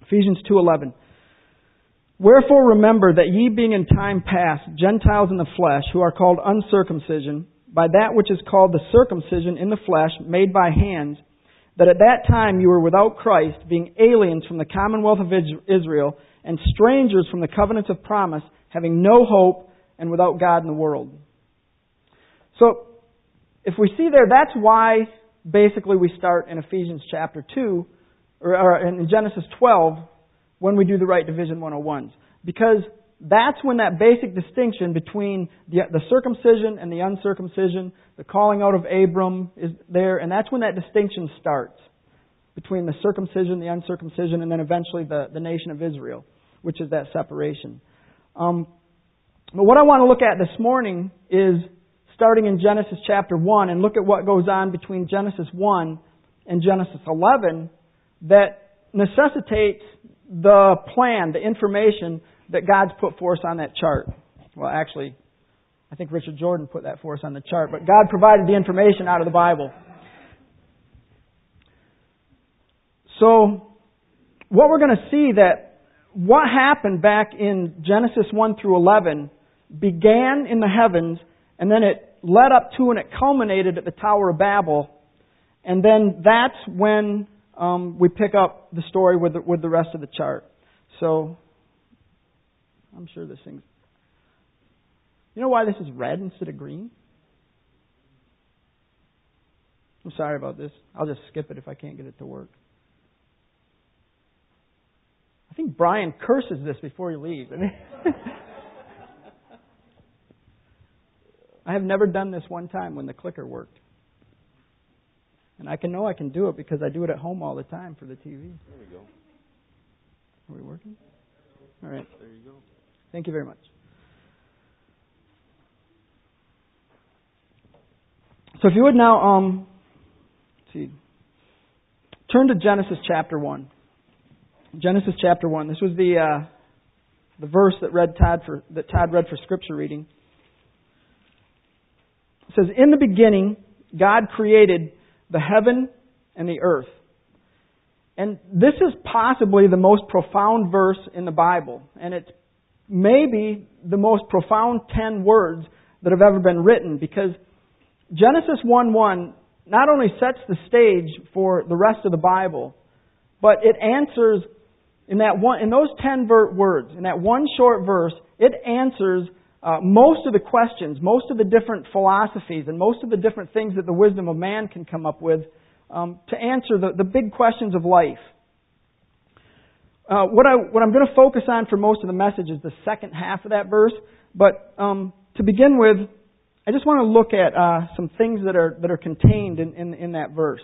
Ephesians 2:11. Wherefore remember that ye being in time past Gentiles in the flesh, who are called uncircumcision, by that which is called the circumcision in the flesh, made by hands, that at that time you were without Christ, being aliens from the commonwealth of Israel, and strangers from the covenants of promise, having no hope, and without God in the world. So, if we see there, that's why basically we start in Ephesians chapter 2, or in Genesis 12, when we do the Right Division 101s. Because that's when that basic distinction between the circumcision and the uncircumcision, the calling out of Abram is there, and that's when that distinction starts between the circumcision, the uncircumcision, and then eventually the nation of Israel, which is that separation. But what I want to look at this morning is starting in Genesis chapter 1 and look at what goes on between Genesis 1 and Genesis 11 that necessitates the plan, the information that God's put for us on that chart. Well, actually, I think Richard Jordan put that for us on the chart, but God provided the information out of the Bible. So, what we're going to see that what happened back in Genesis 1 through 11 began in the heavens, and then it led up to and it culminated at the Tower of Babel, and then that's when we pick up the story with the rest of the chart. So, I'm sure this thing's... You know why this is red instead of green? I'm sorry about this. I'll just skip it if I can't get it to work. I think Brian curses this before he leaves. I have never done this one time when the clicker worked. And I can do it because I do it at home all the time for the TV. There we go. Are we working? All right. There you go. Thank you very much. So if you would now, let's see, turn to Genesis chapter 1. Genesis chapter 1. This was the verse that Todd read for scripture reading. It says, "In the beginning, God created the heaven and the earth." And this is possibly the most profound verse in the Bible. And it's maybe the most profound 10 words that have ever been written, because Genesis 1:1 not only sets the stage for the rest of the Bible, but it answers in those 10 words, in that one short verse, it answers most of the questions, most of the different philosophies, and most of the different things that the wisdom of man can come up with to answer the big questions of life. What I'm going to focus on for most of the message is the second half of that verse. But to begin with, I just want to look at some things that are contained in that verse.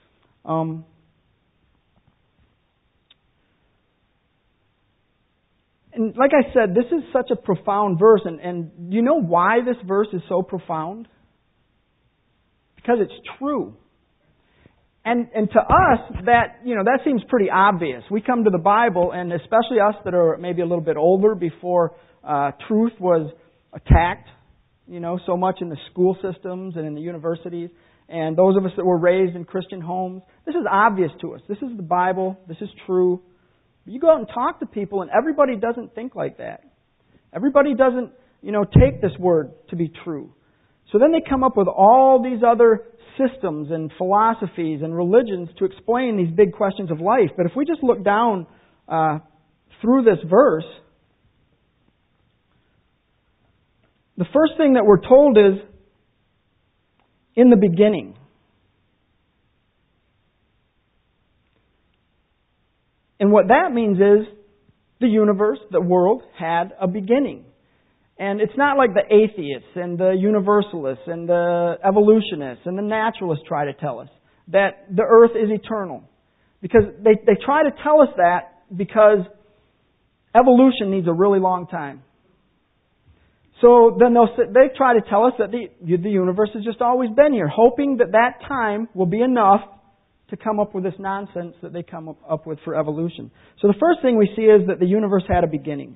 And like I said, this is such a profound verse. And do you know why this verse is so profound? Because it's true. And to us, that seems pretty obvious. We come to the Bible, and especially us that are maybe a little bit older, before truth was attacked, so much in the school systems and in the universities, and those of us that were raised in Christian homes, this is obvious to us. This is the Bible. This is true. But you go out and talk to people, and everybody doesn't think like that. Everybody doesn't, take this word to be true. So then they come up with all these other systems and philosophies and religions to explain these big questions of life. But if we just look down through this verse, the first thing that we're told is, in the beginning. And what that means is, the universe, the world, had a beginning. And it's not like the atheists and the universalists and the evolutionists and the naturalists try to tell us that the earth is eternal. Because they try to tell us that because evolution needs a really long time. So then they try to tell us that the universe has just always been here, hoping that time will be enough to come up with this nonsense that they come up with for evolution. So the first thing we see is that the universe had a beginning.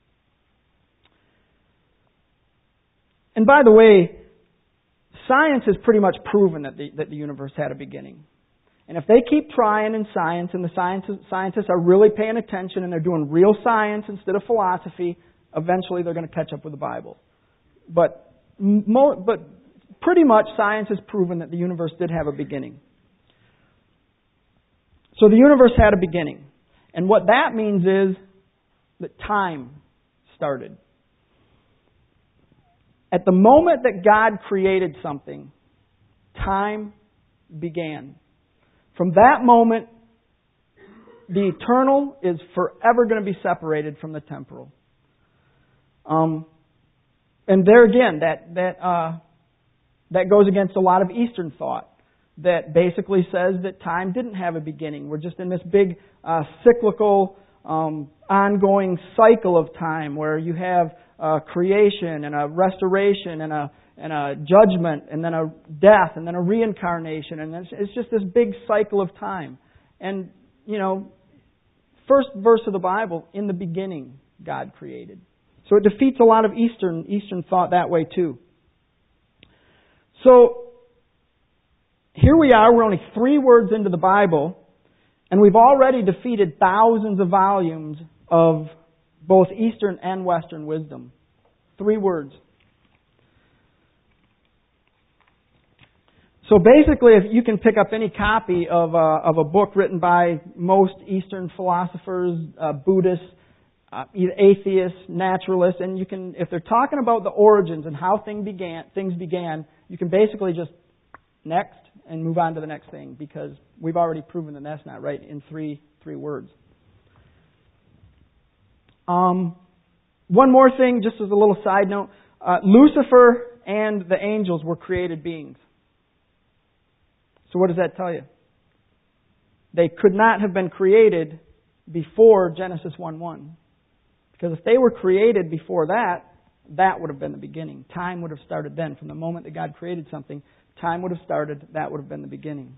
And by the way, science has pretty much proven that the universe had a beginning. And if they keep trying in science and the scientists are really paying attention and they're doing real science instead of philosophy, eventually they're going to catch up with the Bible. But pretty much science has proven that the universe did have a beginning. So the universe had a beginning. And what that means is that time started. At the moment that God created something, time began. From that moment, the eternal is forever going to be separated from the temporal. And there again, that goes against a lot of Eastern thought that basically says that time didn't have a beginning. We're just in this big cyclical, ongoing cycle of time where you have creation and a restoration and a judgment and then a death and then a reincarnation, and it's just this big cycle of time. And first verse of the Bible, in the beginning God created. So it defeats a lot of Eastern thought that way too. So here we are, we're only 3 words into the Bible, and we've already defeated thousands of volumes of both Eastern and Western wisdom. 3 words. So basically, if you can pick up any copy of a book written by most Eastern philosophers, Buddhists, atheists, naturalists, and you can, if they're talking about the origins and how things began, you can basically just next and move on to the next thing, because we've already proven that that's not right in three words. One more thing, just as a little side note, Lucifer and the angels were created beings. So what does that tell you? They could not have been created before Genesis 1:1. Because if they were created before that, that would have been the beginning. Time would have started then. From the moment that God created something, time would have started. That would have been the beginning.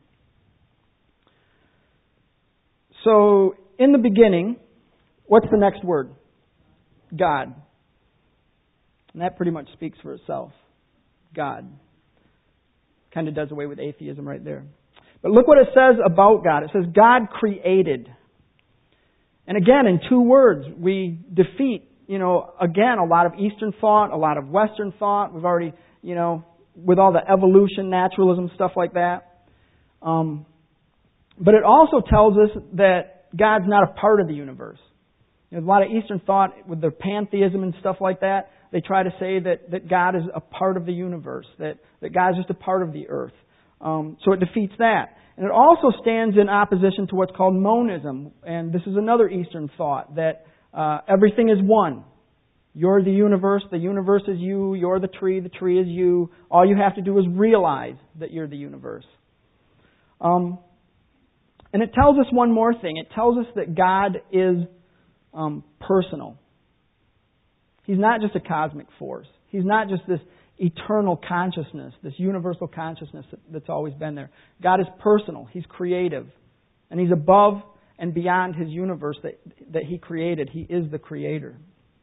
So, in the beginning, what's the next word? God. And that pretty much speaks for itself. God. Kind of does away with atheism right there. But look what it says about God. It says, God created. And again, in 2 words, we defeat, again, a lot of Eastern thought, a lot of Western thought. We've already, with all the evolution, naturalism, stuff like that. But it also tells us that God's not a part of the universe. There's a lot of Eastern thought with their pantheism and stuff like that. They try to say that God is a part of the universe, that God's just a part of the earth. So it defeats that. And it also stands in opposition to what's called monism. And this is another Eastern thought, that everything is one. You're the universe is you, you're the tree is you. All you have to do is realize that you're the universe. And it tells us one more thing. It tells us that God is personal. He's not just a cosmic force. He's not just this eternal consciousness, this universal consciousness that's always been there. God is personal. He's creative. And He's above and beyond His universe that He created. He is the Creator.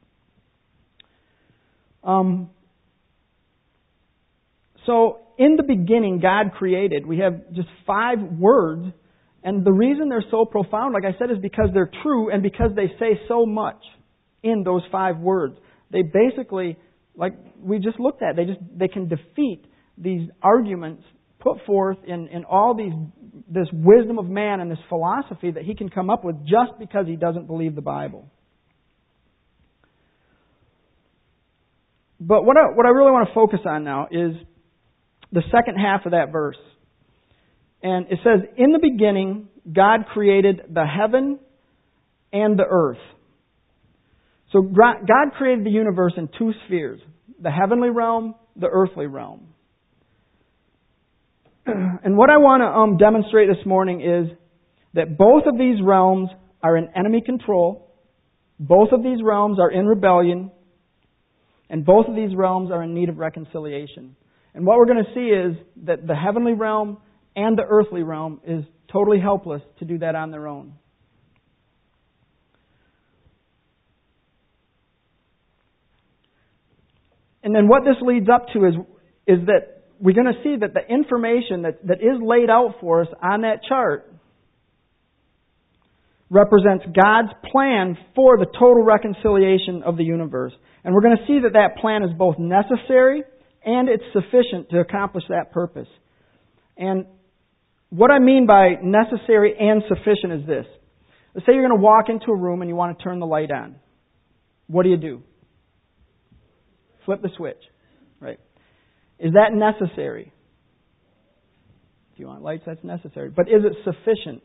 So, in the beginning, God created. We have just 5 words. And the reason they're so profound, like I said, is because they're true and because they say so much in those 5 words. They basically, like we just looked at, they can defeat these arguments put forth in all this wisdom of man and this philosophy that he can come up with just because he doesn't believe the Bible. But what I really want to focus on now is the second half of that verse. And it says, in the beginning, God created the heaven and the earth. So God created the universe in 2 spheres, the heavenly realm, the earthly realm. And what I want to demonstrate this morning is that both of these realms are in enemy control, both of these realms are in rebellion, and both of these realms are in need of reconciliation. And what we're going to see is that the heavenly realm and the earthly realm is totally helpless to do that on their own. And then what this leads up to is that we're going to see that the information that is laid out for us on that chart represents God's plan for the total reconciliation of the universe. And we're going to see that that plan is both necessary and it's sufficient to accomplish that purpose. And what I mean by necessary and sufficient is this. Let's say you're going to walk into a room and you want to turn the light on. What do? Flip the switch. Right. Is that necessary? If you want lights, that's necessary. But is it sufficient?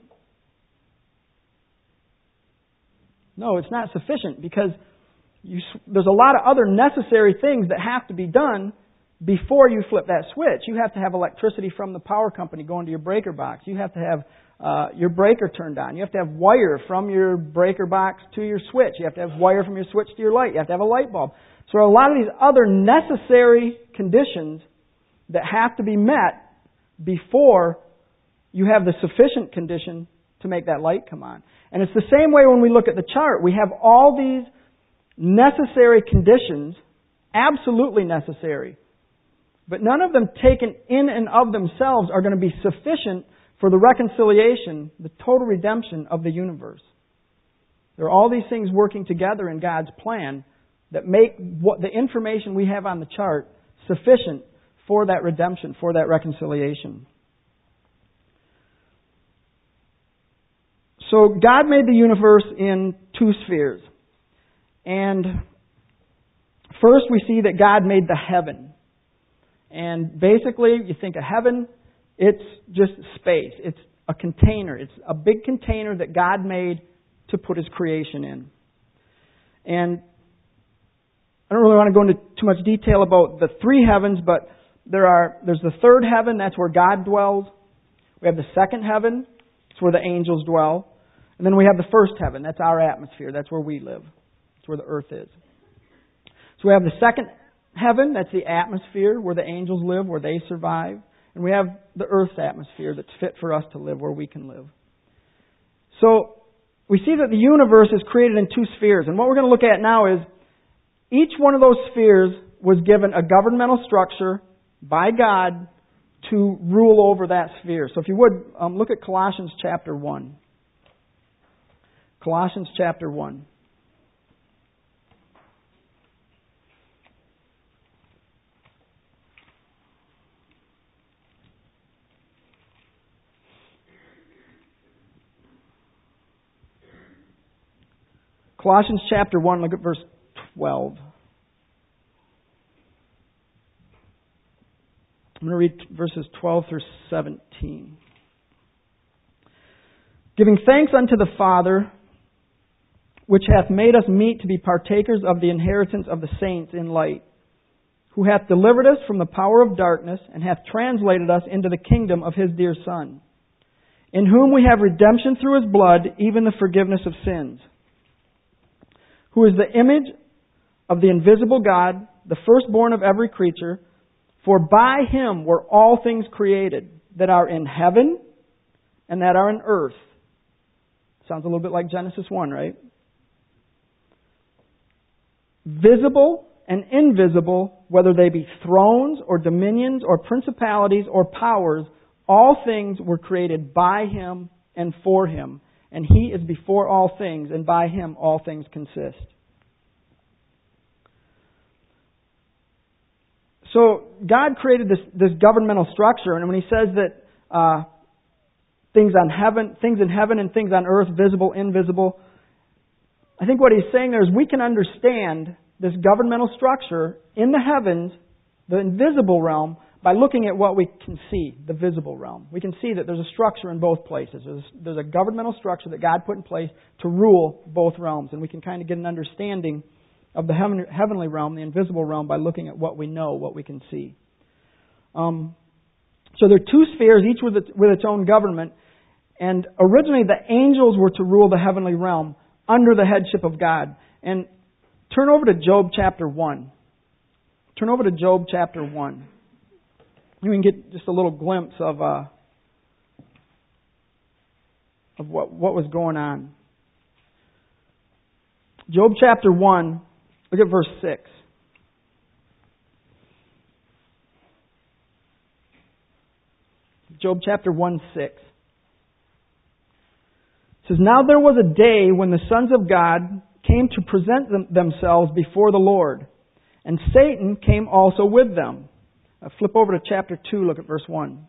No, it's not sufficient because there's a lot of other necessary things that have to be done before you flip that switch. You have to have electricity from the power company going to your breaker box. You have to have your breaker turned on. You have to have wire from your breaker box to your switch. You have to have wire from your switch to your light. You have to have a light bulb. So there are a lot of these other necessary conditions that have to be met before you have the sufficient condition to make that light come on. And it's the same way when we look at the chart. We have all these necessary conditions, absolutely necessary. But none of them taken in and of themselves are going to be sufficient for the reconciliation, the total redemption of the universe. There are all these things working together in God's plan that make what the information we have on the chart sufficient for that redemption, for that reconciliation. So God made the universe in two spheres. And first we see that God made the heaven. And basically, you think of heaven, it's just space. It's a container. It's a big container that God made to put His creation in. And I don't really want to go into too much detail about the three heavens, but there's the third heaven, that's where God dwells. We have the second heaven, it's where the angels dwell. And then we have the first heaven, that's our atmosphere, that's where we live. It's where the earth is. So we have the second heaven, that's the atmosphere where the angels live, where they survive. And we have the earth's atmosphere that's fit for us to live, where we can live. So we see that the universe is created in two spheres. And what we're going to look at now is each one of those spheres was given a governmental structure by God to rule over that sphere. So if you would, look at Colossians chapter 1. Colossians chapter 1. Colossians chapter 1, look at verse 12. I'm going to read verses 12 through 17. Giving thanks unto the Father, which hath made us meet to be partakers of the inheritance of the saints in light, who hath delivered us from the power of darkness, and hath translated us into the kingdom of His dear Son, in whom we have redemption through His blood, even the forgiveness of sins, who is the image of the invisible God, the firstborn of every creature. For by Him were all things created, that are in heaven and that are in earth. Sounds a little bit like Genesis 1, right? Visible and invisible, whether they be thrones or dominions or principalities or powers, all things were created by Him and for Him. And He is before all things, and by Him all things consist. So God created this governmental structure, and when He says that things in heaven and things on earth, visible, invisible, I think what He's saying there is we can understand this governmental structure in the heavens, the invisible realm, by looking at what we can see, the visible realm. We can see that there's a structure in both places. There's a governmental structure that God put in place to rule both realms, and we can kind of get an understanding of the heavenly realm, the invisible realm, by looking at what we know, what we can see. So there are two spheres, each with its own government. And originally the angels were to rule the heavenly realm under the headship of God. And turn over to Job chapter 1. Turn over to Job chapter 1. You can get just a little glimpse of what was going on. Job chapter 1, look at verse 6. Job chapter 1:6. It says, "Now there was a day when the sons of God came to present themselves before the Lord, and Satan came also with them." Flip over to chapter 2, look at verse 1.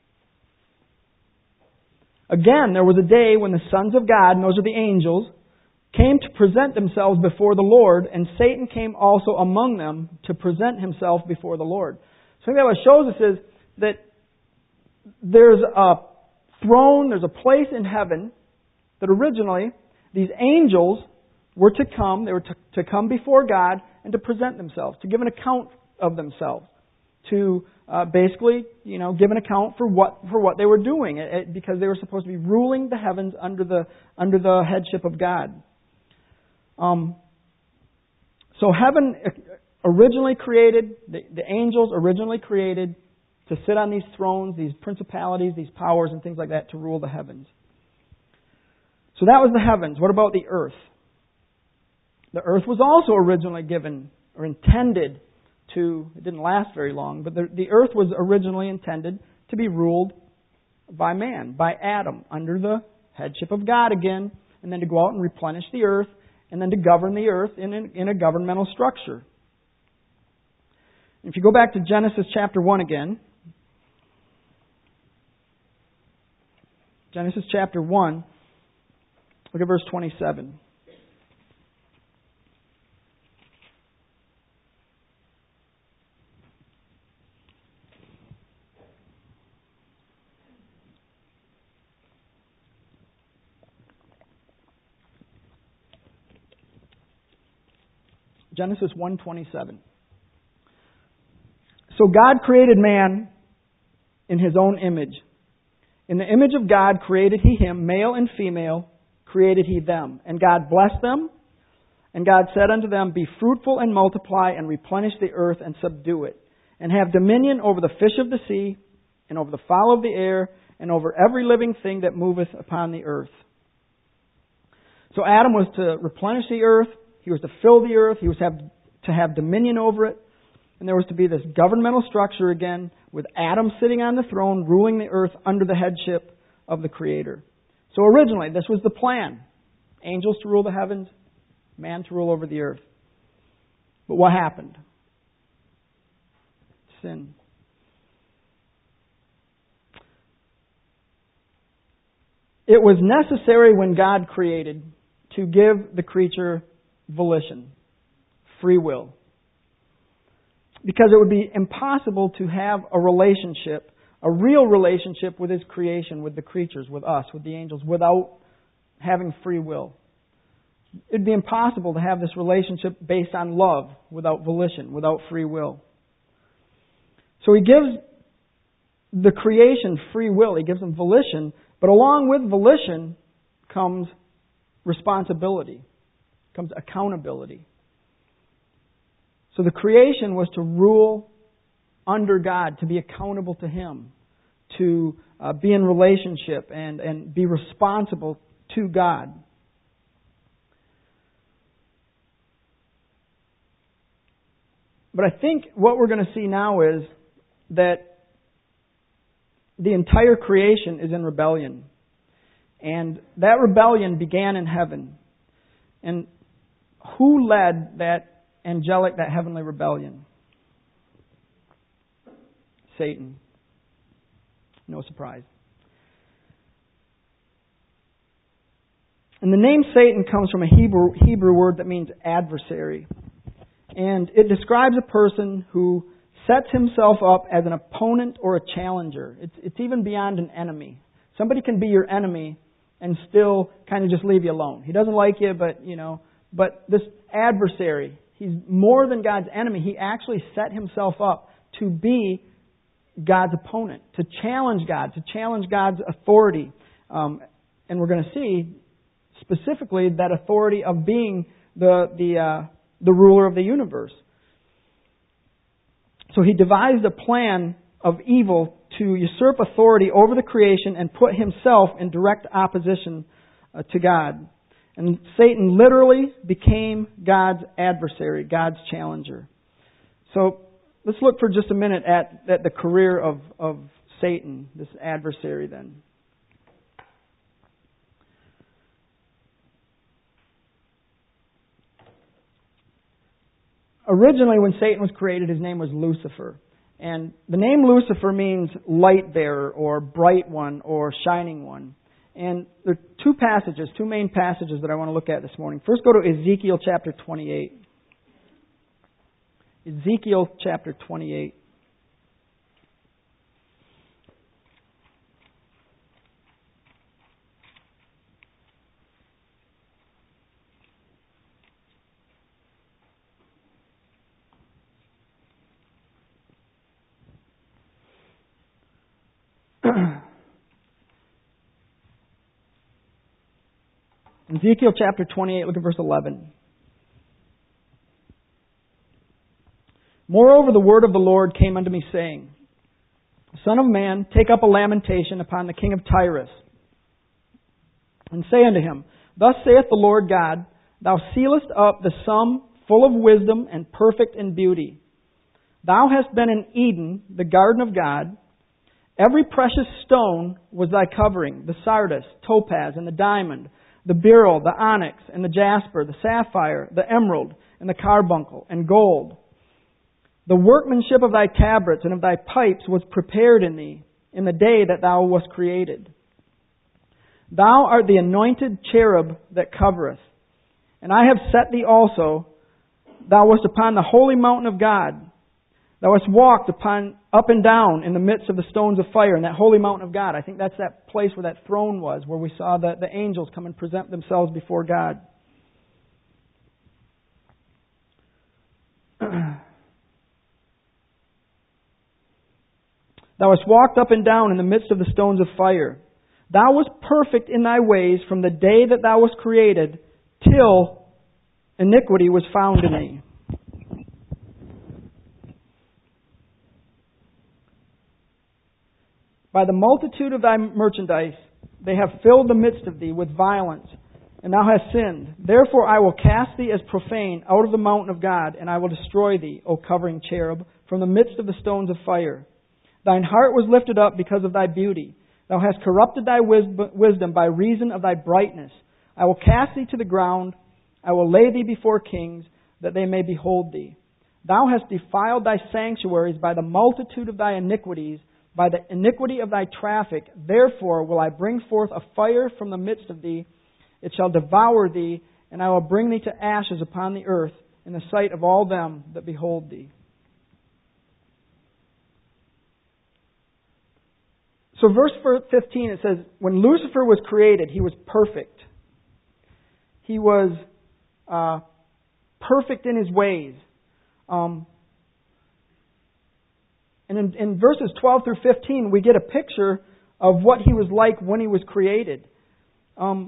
"Again, there was a day when the sons of God," and those are the angels, "came to present themselves before the Lord, and Satan came also among them to present himself before the Lord." So I think that what it shows us is that there's a throne, there's a place in heaven that originally these angels were to come, they were to come before God and to present themselves, to give an account of themselves, to basically, give an account for what they were doing, because they were supposed to be ruling the heavens under the headship of God. So heaven originally created, the angels originally created to sit on these thrones, these principalities, these powers and things like that, to rule the heavens. So that was the heavens. What about the earth? The earth was also originally given or intended to, it didn't last very long, but the earth was originally intended to be ruled by man, by Adam, under the headship of God again, and then to go out and replenish the earth, and then to govern the earth in a governmental structure. If you go back to Genesis chapter 1 again, Genesis chapter 1, look at verse 27. Genesis 1:27. "So God created man in His own image. In the image of God created He him, male and female created He them. And God blessed them, and God said unto them, Be fruitful and multiply, and replenish the earth and subdue it, and have dominion over the fish of the sea, and over the fowl of the air, and over every living thing that moveth upon the earth." So Adam was to replenish the earth, he was to fill the earth, he was to have dominion over it, and there was to be this governmental structure again, with Adam sitting on the throne, ruling the earth under the headship of the Creator. So originally, this was the plan. Angels to rule the heavens, man to rule over the earth. But what happened? Sin. It was necessary when God created to give the creature volition, free will. Because it would be impossible to have a relationship, a real relationship with His creation, with the creatures, with us, with the angels, without having free will. It would be impossible to have this relationship based on love, without volition, without free will. So He gives the creation free will. He gives them volition, but along with volition comes responsibility, comes accountability. So the creation was to rule under God, to be accountable to Him, to be in relationship and be responsible to God. But I think what we're going to see now is that the entire creation is in rebellion. And that rebellion began in heaven. And who led that heavenly rebellion? Satan. No surprise. And the name Satan comes from a Hebrew word that means adversary. And it describes a person who sets himself up as an opponent or a challenger. It's even beyond an enemy. Somebody can be your enemy and still kind of just leave you alone. He doesn't like you, but this adversary, he's more than God's enemy. He actually set himself up to be God's opponent, to challenge God, to challenge God's authority. And we're going to see specifically that authority of being the ruler of the universe. So he devised a plan of evil to usurp authority over the creation and put himself in direct opposition to God. And Satan literally became God's adversary, God's challenger. So let's look for just a minute at the career of Satan, this adversary then. Originally, when Satan was created, his name was Lucifer. And the name Lucifer means light bearer or bright one or shining one. And there are two main passages that I want to look at this morning. First, go to Ezekiel chapter 28. Ezekiel chapter 28. Ezekiel chapter 28, look at verse 11. Moreover, the word of the Lord came unto me, saying, Son of man, take up a lamentation upon the king of Tyrus, and say unto him, Thus saith the Lord God, Thou sealest up the sum full of wisdom and perfect in beauty. Thou hast been in Eden, the garden of God. Every precious stone was thy covering, the sardius, topaz, and the diamond, the beryl, the onyx, and the jasper, the sapphire, the emerald, and the carbuncle, and gold. The workmanship of thy tabrets and of thy pipes was prepared in thee in the day that thou wast created. Thou art the anointed cherub that covereth. And I have set thee also. Thou wast upon the holy mountain of God. Thou hast walked up and down in the midst of the stones of fire, in that holy mountain of God. I think that's that place where that throne was, where we saw the angels come and present themselves before God. Thou hast walked up and down in the midst of the stones of fire. Thou wast perfect in thy ways from the day that thou wast created, till iniquity was found in thee. By the multitude of thy merchandise, they have filled the midst of thee with violence, and thou hast sinned. Therefore I will cast thee as profane out of the mountain of God, and I will destroy thee, O covering cherub, from the midst of the stones of fire. Thine heart was lifted up because of thy beauty. Thou hast corrupted thy wisdom by reason of thy brightness. I will cast thee to the ground. I will lay thee before kings, that they may behold thee. Thou hast defiled thy sanctuaries by the multitude of thy iniquities, by the iniquity of thy traffic. Therefore will I bring forth a fire from the midst of thee. It shall devour thee, and I will bring thee to ashes upon the earth in the sight of all them that behold thee. So verse 15, it says, when Lucifer was created, he was perfect. He was perfect in his ways. And in verses 12 through 15, we get a picture of what he was like when he was created. It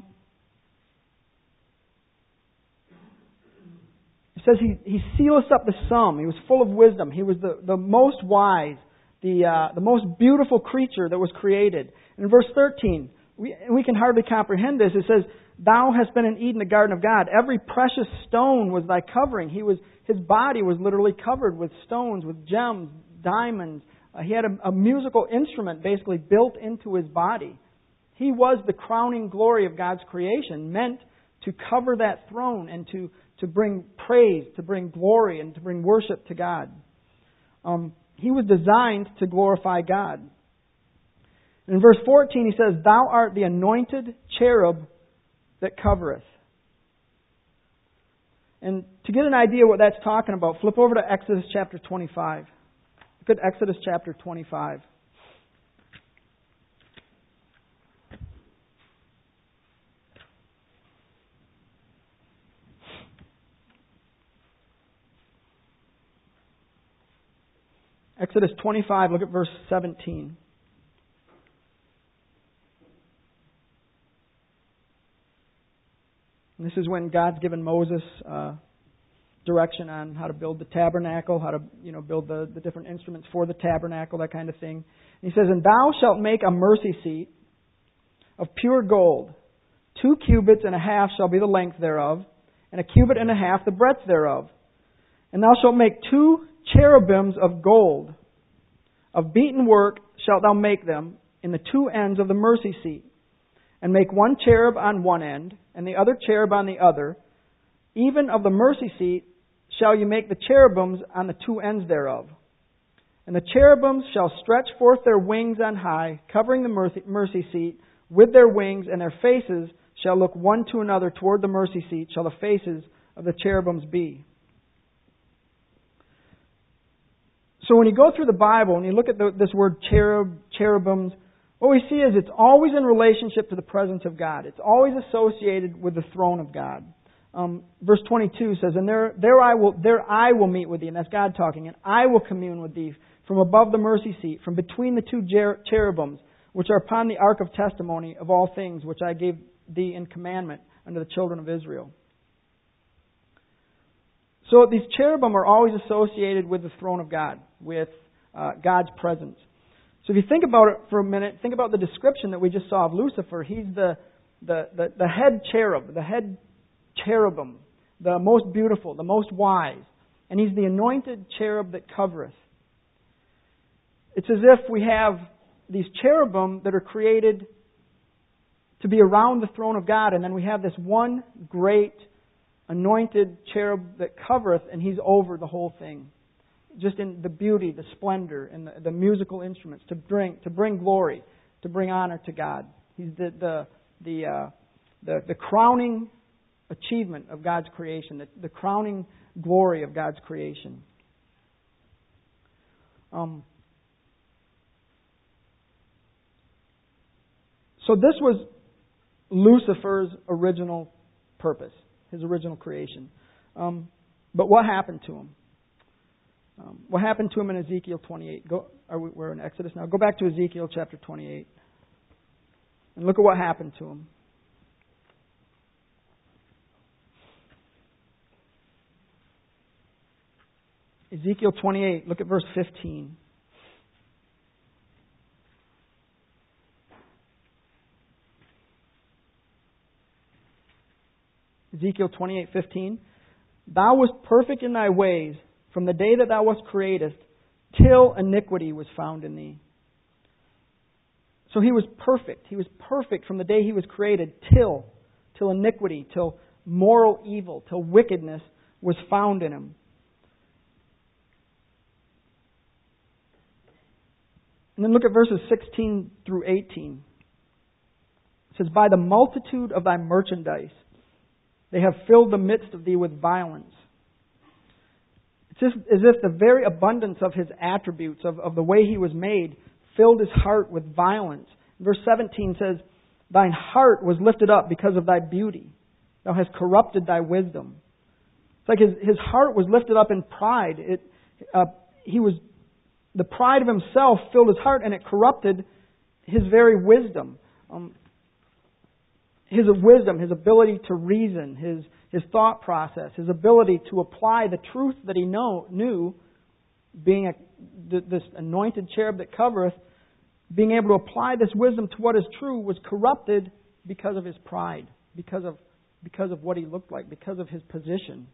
says he sealeth up the sum. He was full of wisdom. He was the most wise, the most beautiful creature that was created. And in verse 13, we can hardly comprehend this. It says, Thou hast been in Eden, the garden of God. Every precious stone was thy covering. His body was literally covered with stones, with gems, diamonds. He had a musical instrument basically built into his body. He was the crowning glory of God's creation, meant to cover that throne and to bring praise, to bring glory, and to bring worship to God. He was designed to glorify God. In verse 14 he says, Thou art the anointed cherub that covereth. And to get an idea what that's talking about, flip over to Exodus chapter 25. Look at Exodus chapter 25. Exodus 25, look at verse 17. And this is when God's given Moses direction on how to build the tabernacle, how to build the different instruments for the tabernacle, that kind of thing. And he says, And thou shalt make a mercy seat of pure gold. 2 cubits and a half shall be the length thereof, and 1 cubit and a half the breadth thereof. And thou shalt make 2 cherubims of gold. Of beaten work shalt thou make them in the two ends of the mercy seat, and make one cherub on one end, and the other cherub on the other. Even of the mercy seat shall you make the cherubims on the two ends thereof. And the cherubims shall stretch forth their wings on high, covering the mercy seat with their wings, and their faces shall look one to another toward the mercy seat, shall the faces of the cherubims be. So when you go through the Bible and you look at this word cherubims, what we see is it's always in relationship to the presence of God. It's always associated with the throne of God. Verse 22 says, "And there I will meet with thee," and that's God talking, "and I will commune with thee from above the mercy seat, from between the two cherubims, which are upon the ark of testimony of all things, which I gave thee in commandment unto the children of Israel." So these cherubim are always associated with the throne of God, with God's presence. So if you think about it for a minute, think about the description that we just saw of Lucifer. He's the head cherub, the head cherubim, the most beautiful, the most wise. And he's the anointed cherub that covereth. It's as if we have these cherubim that are created to be around the throne of God, and then we have this one great anointed cherub that covereth, and he's over the whole thing. Just in the beauty, the splendor, and the musical instruments to bring glory, to bring honor to God. He's the crowning achievement of God's creation, the crowning glory of God's creation. So this was Lucifer's original purpose, his original creation. But what happened to him? What happened to him in Ezekiel 28? We're in Exodus now. Go back to Ezekiel chapter 28 and look at what happened to him. Ezekiel 28, look at verse 15. Ezekiel 28:15. "Thou wast perfect in thy ways from the day that thou wast created, till iniquity was found in thee." So he was perfect. He was perfect from the day he was created till iniquity, till moral evil, till wickedness was found in him. And then look at verses 16 through 18. It says, "By the multitude of thy merchandise they have filled the midst of thee with violence." It's as if the very abundance of his attributes, of the way he was made, filled his heart with violence. Verse 17 says, "Thine heart was lifted up because of thy beauty. Thou hast corrupted thy wisdom." It's like his heart was lifted up in pride. The pride of himself filled his heart, and it corrupted his very wisdom. His wisdom, his ability to reason, his thought process, his ability to apply the truth that he knew, being this anointed cherub that covereth, being able to apply this wisdom to what is true, was corrupted because of his pride, because of what he looked like, because of his position.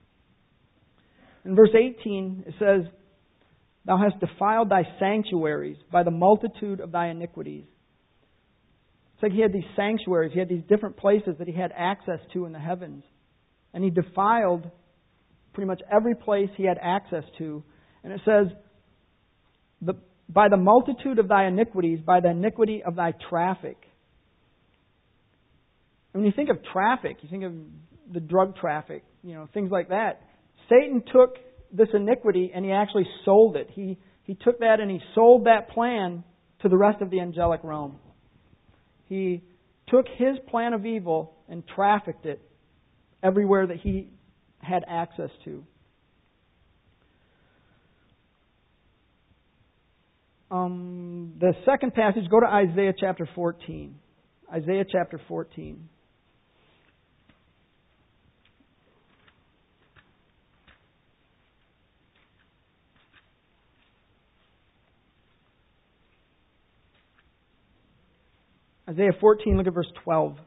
In verse 18, it says, "Thou hast defiled thy sanctuaries by the multitude of thy iniquities." It's like he had these sanctuaries, he had these different places that he had access to in the heavens. And he defiled pretty much every place he had access to. And it says, "By the multitude of thy iniquities, by the iniquity of thy traffic." And when you think of traffic, you think of the drug traffic, things like that. Satan took this iniquity and he actually sold it. He took that and he sold that plan to the rest of the angelic realm. He took his plan of evil and trafficked it everywhere that he had access to. The second passage, go to Isaiah chapter 14. Isaiah chapter 14. Isaiah 14, look at verse 12.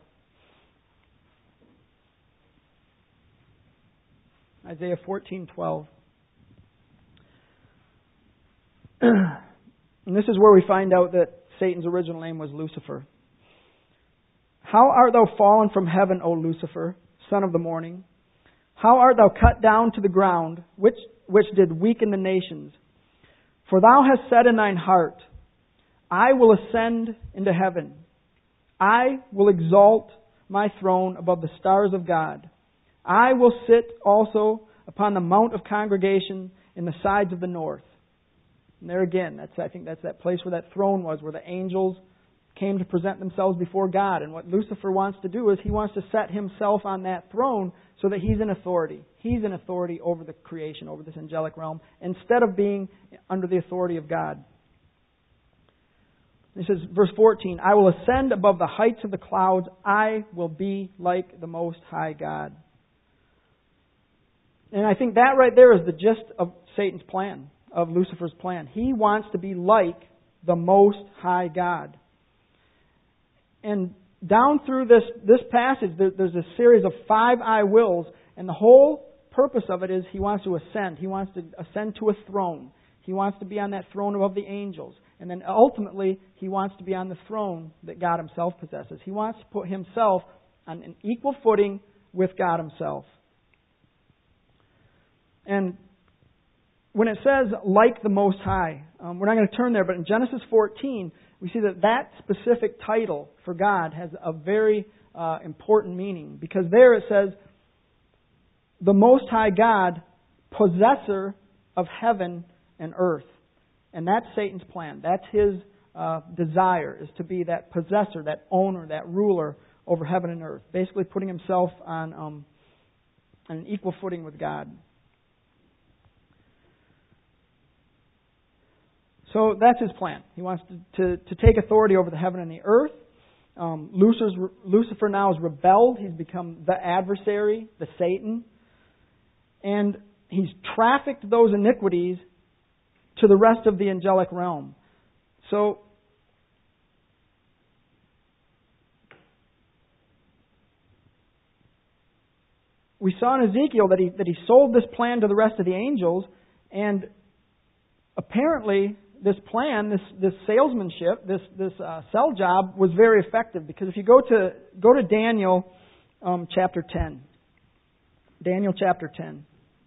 Isaiah 14:12. And this is where we find out that Satan's original name was Lucifer. How art thou fallen from heaven, O Lucifer, son of the morning? How art thou cut down to the ground, which did weaken the nations? For thou hast said in thine heart, I will ascend into heaven. I will exalt my throne above the stars of God. I will sit also upon the mount of congregation in the sides of the north. And there again, I think that's that place where that throne was, where the angels came to present themselves before God. And what Lucifer wants to do is he wants to set himself on that throne so that he's in authority. He's in authority over the creation, over this angelic realm, instead of being under the authority of God. It says, verse 14, I will ascend above the heights of the clouds. I will be like the Most High God. And I think that right there is the gist of Satan's plan, of Lucifer's plan. He wants to be like the Most High God. And down through this passage, there's a series of 5 I wills, and the whole purpose of it is he wants to ascend. He wants to ascend to a throne. He wants to be on that throne above the angels. And then ultimately, he wants to be on the throne that God Himself possesses. He wants to put Himself on an equal footing with God Himself. And when it says, like the Most High, we're not going to turn there, but in Genesis 14, we see that specific title for God has a very important meaning. Because there it says, the Most High God, possessor of heaven and earth. And that's Satan's plan. That's his desire, is to be that possessor, that owner, that ruler over heaven and earth. Basically putting himself on an equal footing with God. So that's his plan. He wants to take authority over the heaven and the earth. Lucifer now has rebelled. He's become the adversary, the Satan. And he's trafficked those iniquities to the rest of the angelic realm. So, we saw in Ezekiel that he sold this plan to the rest of the angels, and apparently this plan, this salesmanship, this sell job was very effective, because if you go to Daniel chapter 10. Daniel chapter 10.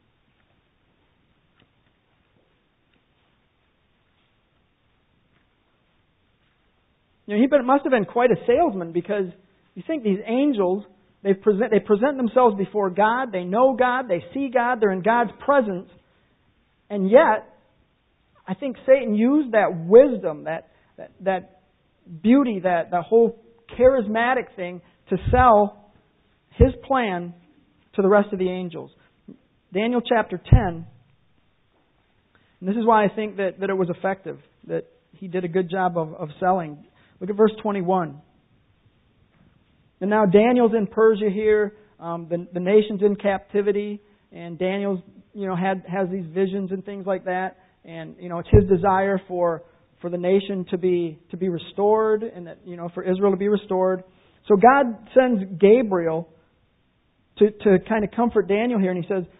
You know, he must have been quite a salesman, because you think these angels, they present themselves before God, they know God, they see God, they're in God's presence, and yet, I think Satan used that wisdom, that beauty, that whole charismatic thing to sell his plan to the rest of the angels. Daniel chapter 10, and this is why I think that it was effective, that he did a good job of selling. Look at verse 21. And now Daniel's in Persia here. The nation's in captivity, and Daniel's has these visions and things like that. And it's his desire for the nation to be restored, and that for Israel to be restored. So God sends Gabriel to kind of comfort Daniel here, and he says,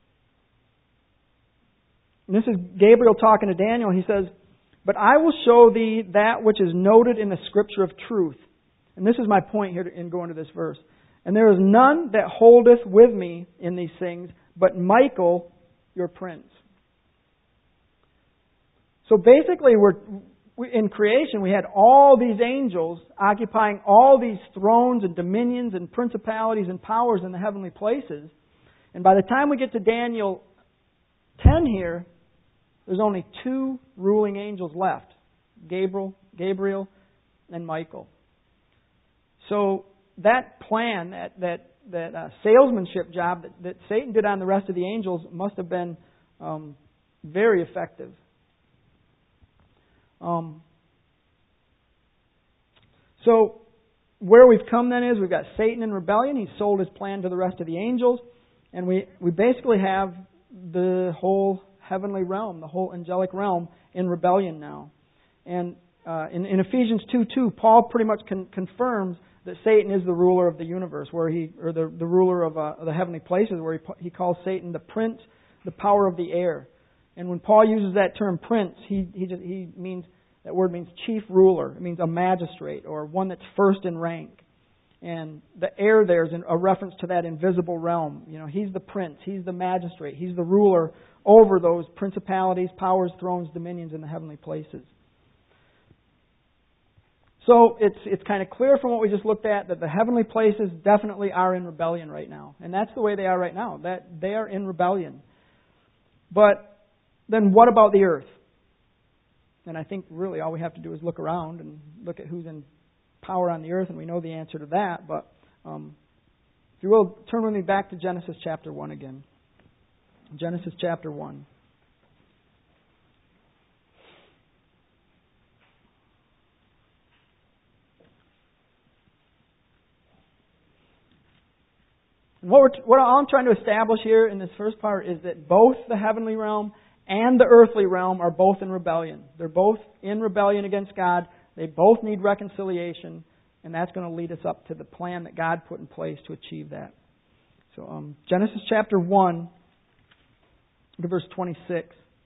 and this is Gabriel talking to Daniel. He says, but I will show thee that which is noted in the Scripture of truth. And this is my point here in going to this verse. And there is none that holdeth with me in these things, but Michael, your prince. So basically, in creation, we had all these angels occupying all these thrones and dominions and principalities and powers in the heavenly places. And by the time we get to Daniel 10 here, there's only 2 ruling angels left, Gabriel and Michael. So that plan, that salesmanship job that Satan did on the rest of the angels must have been very effective. So where we've come then is we've got Satan in rebellion. He's sold his plan to the rest of the angels. And we basically have the whole heavenly realm, the whole angelic realm in rebellion now. And in Ephesians 2:2, Paul pretty much confirms that Satan is the ruler of the universe, or the ruler of the heavenly places, where he calls Satan the prince, the power of the air. And when Paul uses that term prince, he means That word means chief ruler. It means a magistrate or one that's first in rank. And the air there is a reference to that invisible realm. He's the prince. He's the magistrate. He's the ruler over those principalities, powers, thrones, dominions in the heavenly places. So it's kind of clear from what we just looked at that the heavenly places definitely are in rebellion right now. And that's the way they are right now. That they are in rebellion. But then what about the earth? And I think really all we have to do is look around and look at who's in power on the earth, and we know the answer to that. But if you will, turn with me back to Genesis chapter 1 again. Genesis chapter 1. And what I'm trying to establish here in this first part is that both the heavenly realm and the earthly realm are both in rebellion. They're both in rebellion against God. They both need reconciliation, and that's going to lead us up to the plan that God put in place to achieve that. So Genesis chapter 1, look at verse 26.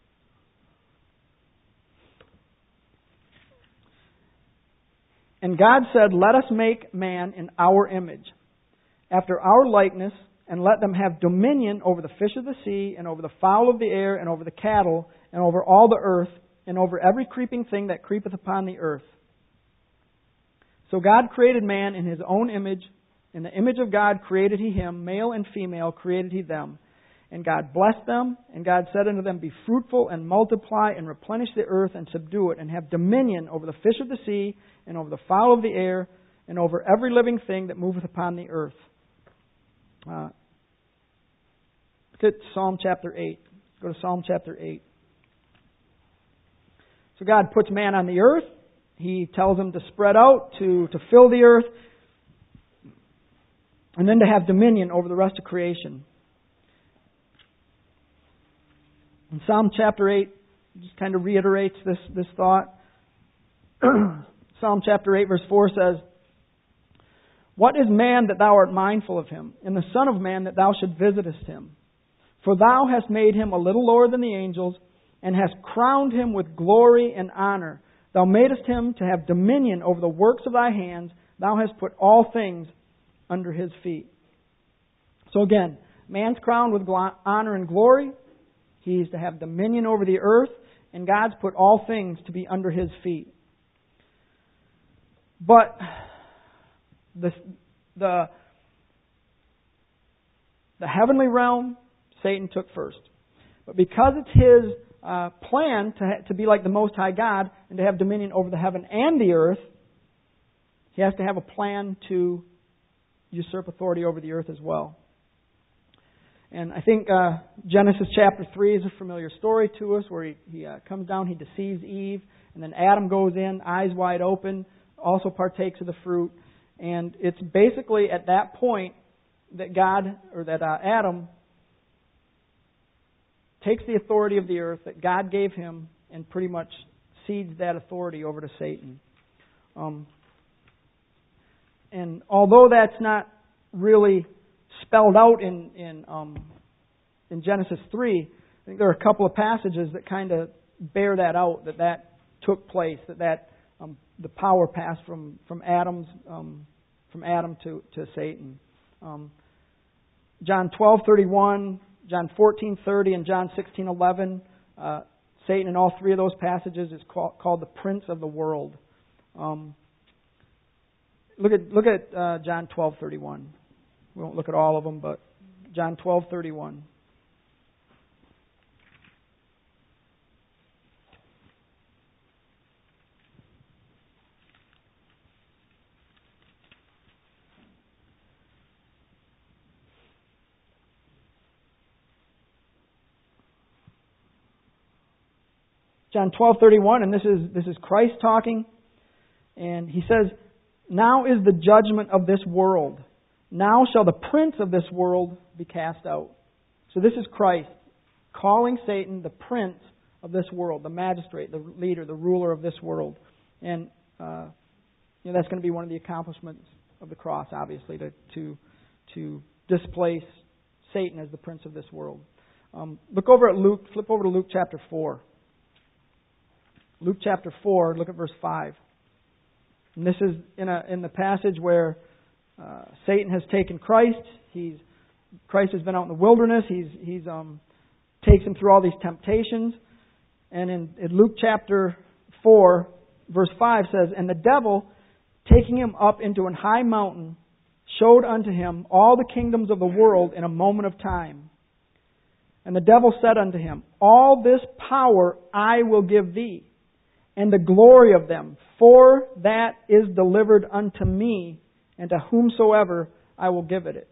And God said, "Let us make man in our image, after our likeness, and let them have dominion over the fish of the sea, and over the fowl of the air, and over the cattle, and over all the earth, and over every creeping thing that creepeth upon the earth." So God created man in His own image. In the image of God created He him, male and female created He them. And God blessed them, and God said unto them, "Be fruitful, and multiply, and replenish the earth, and subdue it, and have dominion over the fish of the sea, and over the fowl of the air, and over every living thing that moveth upon the earth." Look at Psalm chapter 8. Go to Psalm chapter 8. So God puts man on the earth. He tells him to spread out, to fill the earth, and then to have dominion over the rest of creation. And Psalm chapter 8 just kind of reiterates this thought. Psalm chapter 8 verse 4 says, "What is man that thou art mindful of him, and the son of man that thou should visitest him? For thou hast made him a little lower than the angels, and hast crowned him with glory and honor. Thou madest him to have dominion over the works of thy hands. Thou hast put all things under his feet." So again, man's crowned with honor and glory. He's to have dominion over the earth, and God's put all things to be under his feet. But the heavenly realm, Satan took first. But because it's his plan to be like the Most High God and to have dominion over the heaven and the earth, he has to have a plan to usurp authority over the earth as well. And I think Genesis chapter 3 is a familiar story to us, where he comes down, he deceives Eve, and then Adam goes in, eyes wide open, also partakes of the fruit. And it's basically at that point that Adam takes the authority of the earth that God gave him and pretty much cedes that authority over to Satan. And although that's not really spelled out in Genesis 3, I think there are a couple of passages that kind of bear that out, that took place, that the power passed from Adam to Satan. John 12:31, John 14:30, and John 16:11. Satan in all three of those passages is called the prince of the world. Look at John 12:31. We won't look at all of them, but John 12:31. John 12:31, and this is Christ talking, and he says, "Now is the judgment of this world. Now shall the prince of this world be cast out." So this is Christ calling Satan the prince of this world, the magistrate, the leader, the ruler of this world. And that's going to be one of the accomplishments of the cross, obviously, to displace Satan as the prince of this world. Flip over to Luke chapter 4. Luke chapter 4, look at verse 5. And this is in the passage where Satan has taken Christ. Christ has been out in the wilderness. He's takes him through all these temptations. And in Luke chapter 4, verse 5 says, "And the devil, taking him up into an high mountain, showed unto him all the kingdoms of the world in a moment of time. And the devil said unto him, All this power I will give thee, and the glory of them, for that is delivered unto me, and to whomsoever I will give it."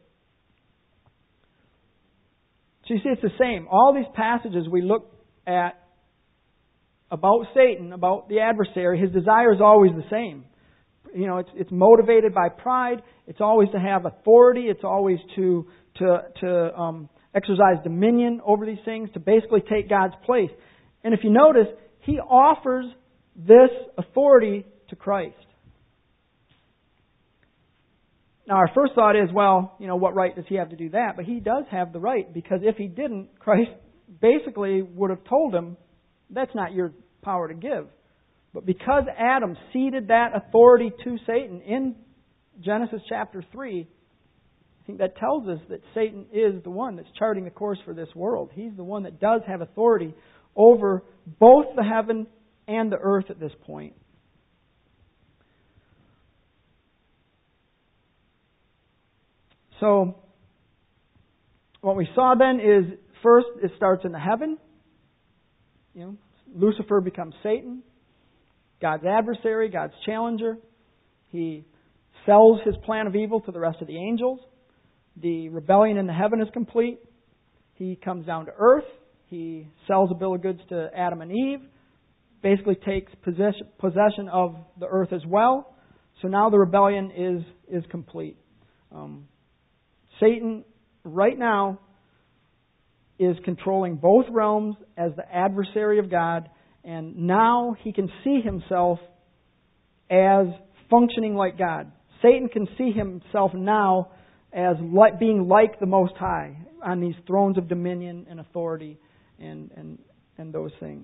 So you see, it's the same. All these passages we look at about Satan, about the adversary, his desire is always the same. You know, it's motivated by pride. It's always to have authority. It's always to exercise dominion over these things, to basically take God's place. And if you notice, he offers this authority to Christ. Now, our first thought is, well, you know, what right does he have to do that? But he does have the right, because if he didn't, Christ basically would have told him, that's not your power to give. But because Adam ceded that authority to Satan in Genesis chapter 3, I think that tells us that Satan is the one that's charting the course for this world. He's the one that does have authority over both the heaven and the earth at this point. So, what we saw then is, first, it starts in the heaven. You know, Lucifer becomes Satan, God's adversary, God's challenger. He sells his plan of evil to the rest of the angels. The rebellion in the heaven is complete. He comes down to earth. He sells a bill of goods to Adam and Eve. Basically takes possession of the earth as well. So now the rebellion is complete. Satan, right now, is controlling both realms as the adversary of God, and now he can see himself as functioning like God. Satan can see himself now as being like the Most High on these thrones of dominion and authority and those things.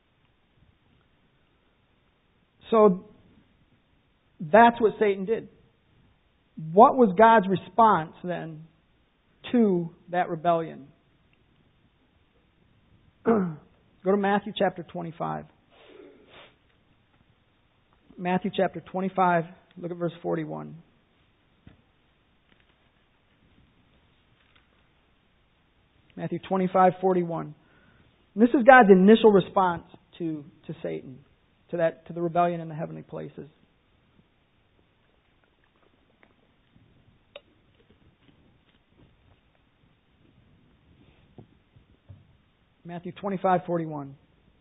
So that's what Satan did. What was God's response then to that rebellion? Go to Matthew chapter 25. Matthew chapter 25, look at verse 41. Matthew 25:41. This is God's initial response to Satan, to the rebellion in the heavenly places. Matthew 25:41.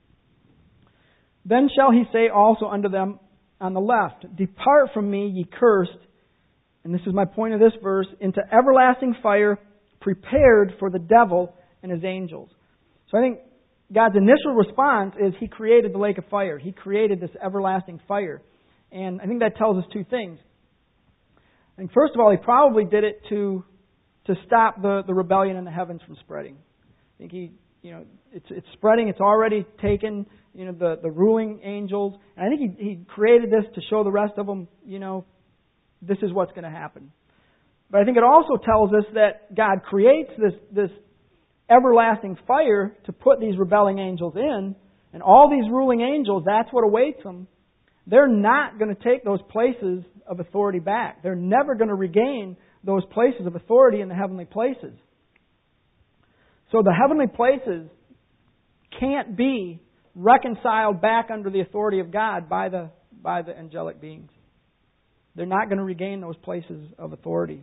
Then shall he say also unto them on the left, Depart from me, ye cursed, and this is my point of this verse, into everlasting fire prepared for the devil and his angels. So I think God's initial response is He created the lake of fire. He created this everlasting fire. And I think that tells us two things. I think first of all, He probably did it to stop the rebellion in the heavens from spreading. I think it's spreading. It's already taken, the ruling angels. And I think he created this to show the rest of them, this is what's going to happen. But I think it also tells us that God creates this everlasting fire to put these rebelling angels in, and all these ruling angels, that's what awaits them. They're not going to take those places of authority back. They're never going to regain those places of authority in the heavenly places. So the heavenly places can't be reconciled back under the authority of God by the angelic beings. They're not going to regain those places of authority.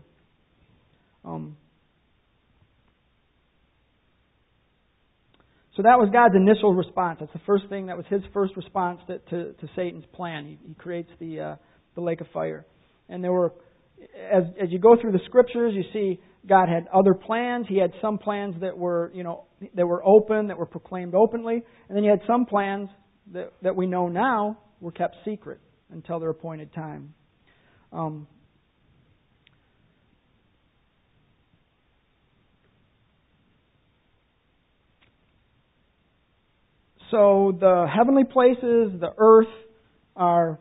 So that was God's initial response. That's the first thing. That was His first response to Satan's plan. He creates the lake of fire. And there were, as you go through the Scriptures, you see God had other plans. He had some plans that were, that were open, that were proclaimed openly, and then He had some plans that we know now were kept secret until their appointed time. So the heavenly places, the earth, are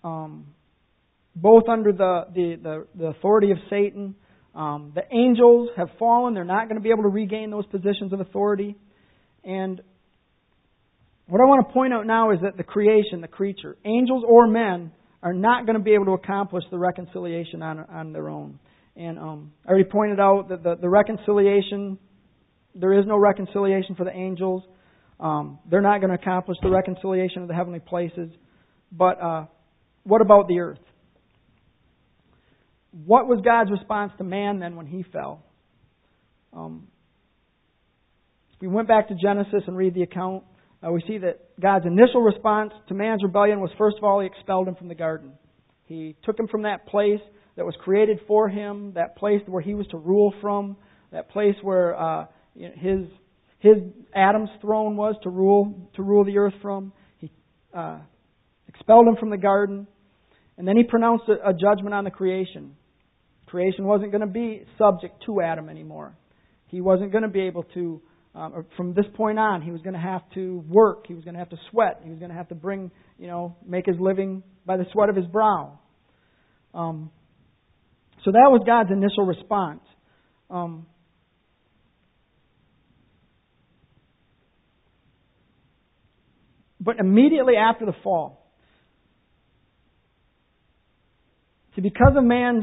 both under the authority of Satan. The angels have fallen. They're not going to be able to regain those positions of authority. And what I want to point out now is that the creation, the creature, angels or men, are not going to be able to accomplish the reconciliation on their own. And I already pointed out that the reconciliation, there is no reconciliation for the angels. They're not going to accomplish the reconciliation of the heavenly places. But what about the earth? What was God's response to man then when he fell? If we went back to Genesis and read the account, we see that God's initial response to man's rebellion was, first of all, He expelled him from the garden. He took him from that place that was created for him, that place where he was to rule from, that place where his Adam's throne was to rule the earth from. He expelled him from the garden, and then He pronounced a judgment on the creation. Creation wasn't going to be subject to Adam anymore. He wasn't going to be able to, from this point on, he was going to have to work. He was going to have to sweat. He was going to have to make his living by the sweat of his brow. So that was God's initial response. But immediately after the fall, because of man's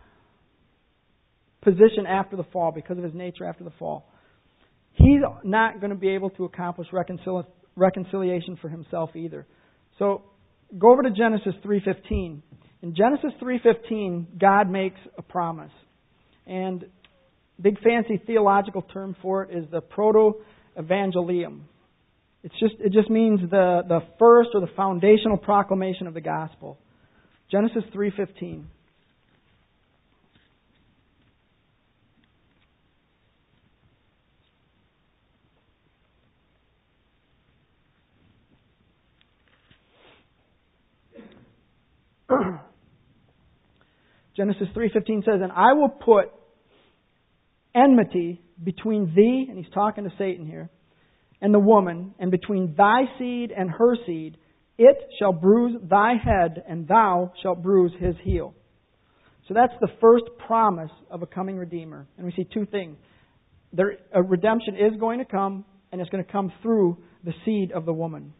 position after the fall, because of his nature after the fall, he's not going to be able to accomplish reconciliation for himself either. So go over to Genesis 3:15. In Genesis 3:15, God makes a promise. And big fancy theological term for it is the proto-evangelium. It just means the first or the foundational proclamation of the gospel. Genesis 3:15. Genesis 3:15 says, "And I will put enmity between thee," and he's talking to Satan here, "and the woman, and between thy seed and her seed. It shall bruise thy head, and thou shalt bruise his heel." So that's the first promise of a coming Redeemer. And we see two things. A redemption is going to come, and it's going to come through the seed of the woman.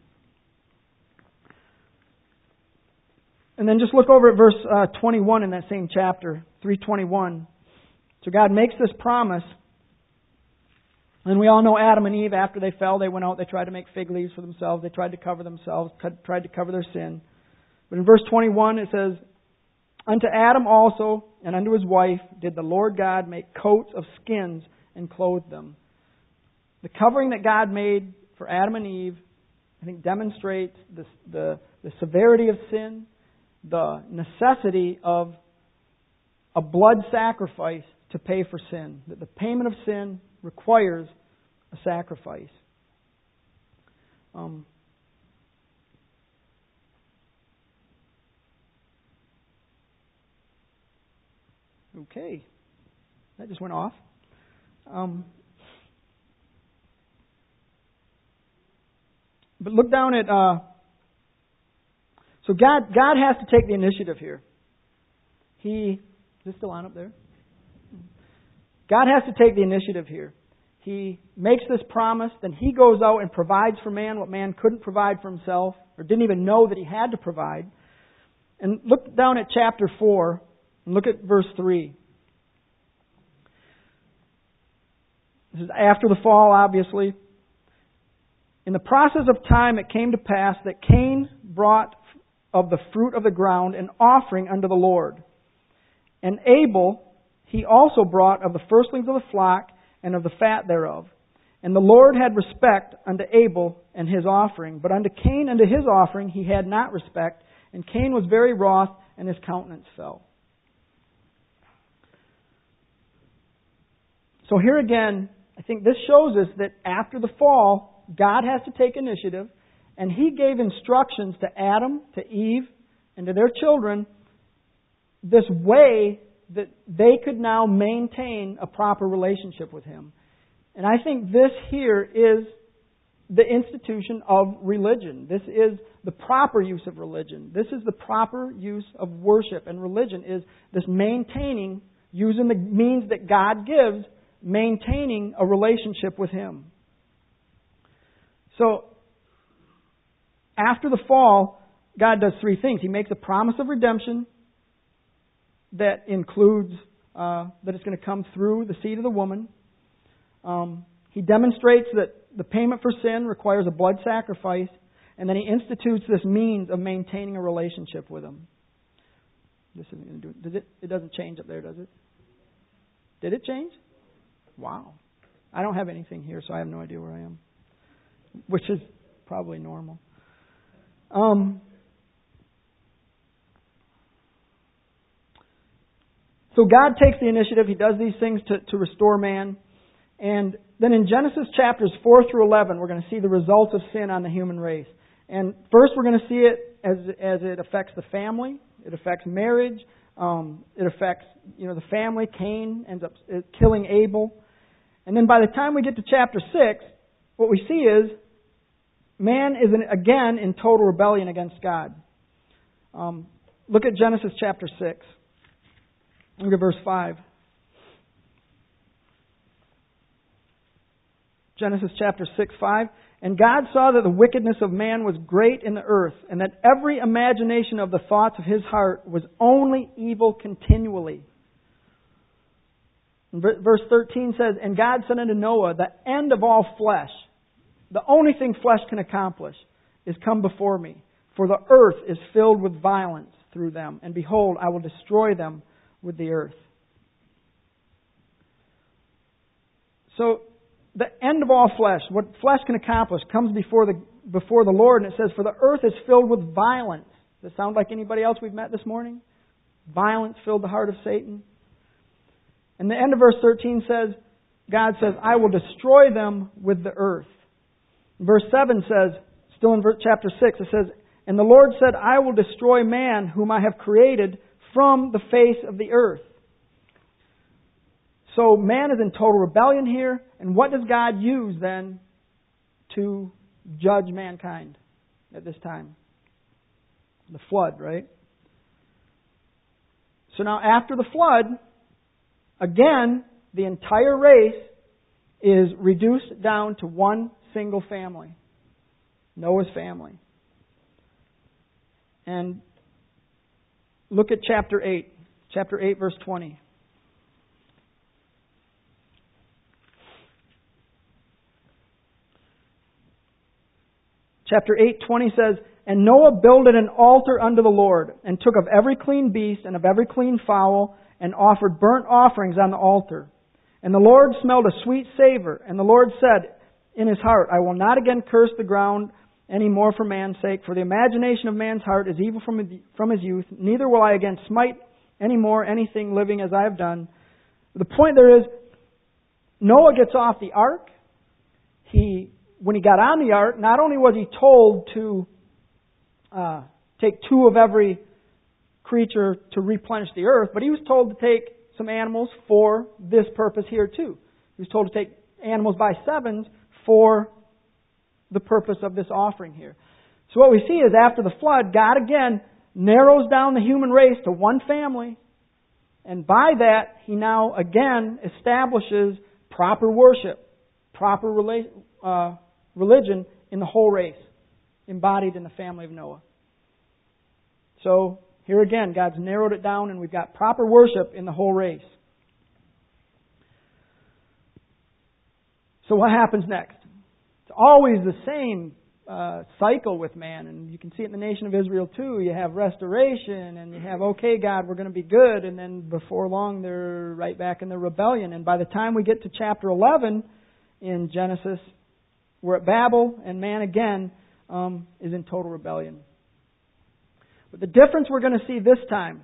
And then just look over at verse 21 in that same chapter, 3:21. So God makes this promise. And we all know Adam and Eve, after they fell, they went out, they tried to make fig leaves for themselves. They tried to cover themselves, tried to cover their sin. But in verse 21 it says, "Unto Adam also and unto his wife did the Lord God make coats of skins and clothe them." The covering that God made for Adam and Eve, I think, demonstrates the severity of sin, the necessity of a blood sacrifice to pay for sin. That the payment of sin requires a sacrifice. Okay. That just went off. But look down at... So God has to take the initiative here. Is this still on up there? God has to take the initiative here. He makes this promise, then He goes out and provides for man what man couldn't provide for himself, or didn't even know that he had to provide. And look down at chapter 4, and look at verse 3. This is after the fall, obviously. "In the process of time it came to pass that Cain brought of the fruit of the ground an offering unto the Lord. And Abel he also brought of the firstlings of the flock and of the fat thereof. And the Lord had respect unto Abel and his offering, but unto Cain and to his offering He had not respect, and Cain was very wroth, and his countenance fell." So here again, I think this shows us that after the fall, God has to take initiative, and He gave instructions to Adam, to Eve, and to their children, this way that they could now maintain a proper relationship with Him. And I think this here is the institution of religion. This is the proper use of religion. This is the proper use of worship. And religion is this maintaining, using the means that God gives, maintaining a relationship with Him. So, after the fall, God does three things. He makes a promise of redemption that includes that it's going to come through the seed of the woman. He demonstrates that the payment for sin requires a blood sacrifice, and then He institutes this means of maintaining a relationship with Him. This isn't going to do it. Does it? It doesn't change up there, does it? Did it change? Wow. I don't have anything here, so I have no idea where I am, which is probably normal. So God takes the initiative. He does these things to restore man. And then in Genesis chapters 4 through 11, we're going to see the results of sin on the human race. And first we're going to see it as it affects the family. It affects marriage. It affects, the family. Cain ends up killing Abel. And then by the time we get to chapter 6, what we see is man is again in total rebellion against God. Look at Genesis chapter 6. Look at verse 5. Genesis chapter 6, 5. And God saw that the wickedness of man was great in the earth, and that every imagination of the thoughts of his heart was only evil continually. And verse 13 says, And God said unto Noah, the end of all flesh, the only thing flesh can accomplish, is come before me. For the earth is filled with violence through them, and behold, I will destroy them with the earth. So, the end of all flesh, what flesh can accomplish, comes before the Lord, and it says, For the earth is filled with violence. Does that sound like anybody else we've met this morning? Violence filled the heart of Satan. And the end of verse 13 says, God says, I will destroy them with the earth. Verse 7 says, still in chapter 6, it says, And the Lord said, I will destroy man whom I have created from the face of the earth. So man is in total rebellion here. And what does God use then to judge mankind at this time? The flood, right? So now after the flood, again, the entire race is reduced down to one single family. Noah's family. And look at chapter 8. Chapter 8, verse 20. Chapter 8:20 says, And Noah builded an altar unto the Lord, and took of every clean beast and of every clean fowl, and offered burnt offerings on the altar. And the Lord smelled a sweet savor. And the Lord said in his heart, I will not again curse the ground any more for man's sake, for the imagination of man's heart is evil from his youth. Neither will I again smite any more anything living as I have done. The point there is, Noah gets off the ark. When he got on the ark, not only was he told to take 2 of every creature to replenish the earth, but he was told to take some animals for this purpose here too. He was told to take animals by 7s for the purpose of this offering here. So what we see is after the flood, God again narrows down the human race to one family, and by that He now again establishes proper worship, proper religion in the whole race, embodied in the family of Noah. So, here again, God's narrowed it down and we've got proper worship in the whole race. So what happens next? It's always the same cycle with man, and you can see it in the nation of Israel too. You have restoration, and you have, okay, God, we're going to be good, and then before long they're right back in the rebellion. And by the time we get to chapter 11 in Genesis, we're at Babel, and man again is in total rebellion. But the difference we're going to see this time,